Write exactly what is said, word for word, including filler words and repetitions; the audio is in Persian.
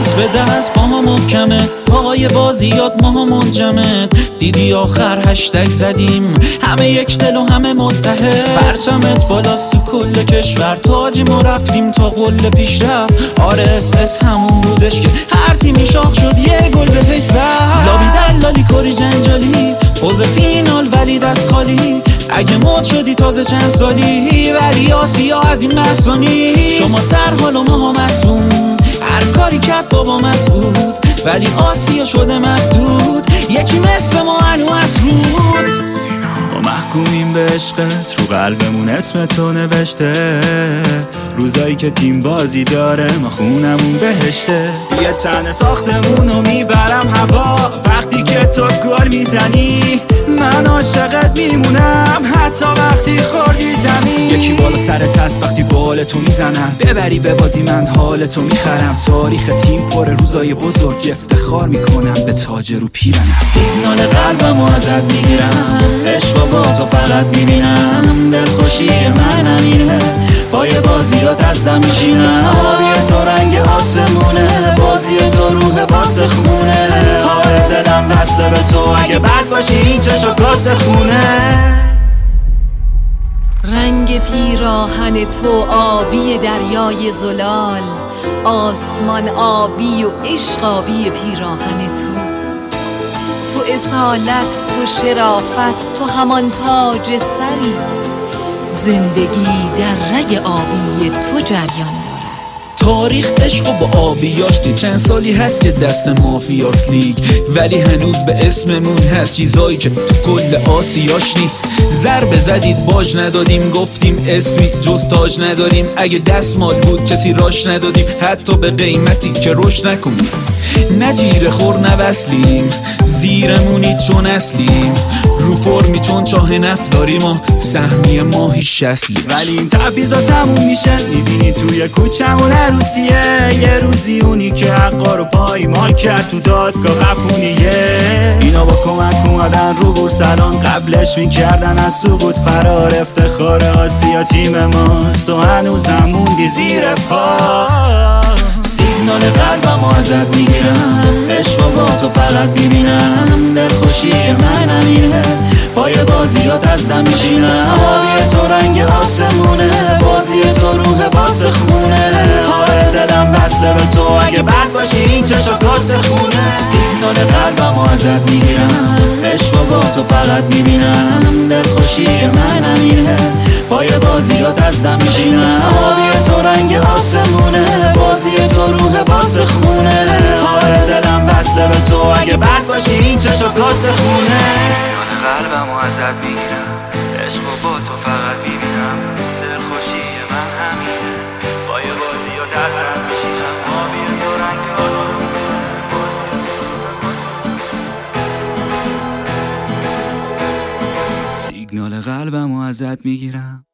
دست به دست با هم محکمه، پای بازیات ما هم منجمد. دیدی آخر هشتگ زدیم، همه یک دل و همه متحد. پرچمت بالاست تو کل کشور، تاجیم و رفتیم تا قله پیش رفت. آره اس اس همون بودش که هر تیمی شاخ شد یه گل بهش زد. لابی دلالی کری جنجالی، حوض فینال ولی دست خالی. اگه مد شدی تازه چند سالی، ولی آسیا از این محسانی. شما سر حال و ما هم مسموم، هر کاری کرد بابا مسعود، ولی آسیا شده مسدود. یکی مثل ما هنو مسعود. ما محکومیم به عشقت، رو قلبمون اسم تو نوشته. روزایی که تیم بازی داره ما خونمون بهشته. یه تنه ساختمونو میبرم هوا، وقتی که تو گل میزنی من عاشقت میمونم، حتی وقتی خوردی زمین. یکی بالا سرت هست وقتی بال تو میزنم، ببری به بازی من حال تو میخرم. تاریخ تیم پر روزای بزرگ، افتخار میکنم به تاج رو پیرنم. سیگنال قلبمو ازت میگیرم، عشق با تو فقط میبینم. دلخوشی من همینه، پای بازیات از دم میشینم. آبی تو رنگ آسمونه، بازی تو روح واسه خونه. آره دلم وصله به تو، اگه بد باشی این چشا کاسه خونه. رنگ پیراهن تو آبی دریای زلال، آسمان آبی و عشق آبی پیراهن تو. تو اصالت، تو شرافت، تو همان تاج سری. زندگی در رگ آبی تو جریان دارد. تاریخ عشق و با آبیاشتی، چند سالی هست که دست مافیاس لیگ، ولی هنوز به اسممون هست چیزایی که تو کل آسیاش نیست. ضربه زدید باج ندادیم، گفتیم اسمی جز تاج نداریم. اگه دستمال بود کسی راش ندادیم، حتی به قیمتی که رشد نکنیم. نجیره خور نوصلیم، زیرمونی چون اصلیم. رو فرمی چون چاه نفت داریم و سهمی ماهی شسلیم. ولی این تبعیضا تموم میشه، میبینی توی کوچمون عروسیه. یه روزی اونی که حقا رو پایمال کرد تو دادگاه قپونیه. اینا با کمک اومدن رو بورسلان، قبلش میکردن از سقوط فرار. افتخار آسیا تیم ماست، تو هنوزم موندی زیر پا. سیگنال قلبمو ازت میگیرم، عشق با تو فقط میبینم. دلخوشی من همینه، پای بازیات از دم میشینم. آبی تو رنگ آسمونه، بازی تو روح واسه خونه. آره دلم وصله به تو، اگه بد باشی این چشا کاسه خونه. سیگنال قلبمو ازت میگیرم، عشق با تو فقط میبینم. دلخوشی من همینه، پای بازیات از دم میشینم. آبی تو رنگ آسمونه، بازی تو روح واسه خونه. آره دلم وصله به تو، اگه بد باشی این چشا کاسه خونه. قلبمو ازت میگیرم، عشق با تو فقط میبینم. دلخوشی من همینه، پای بازیات از دم میشینم. آبی تو رنگ آسمونه. سیگنال قلبمو ازت میگیرم.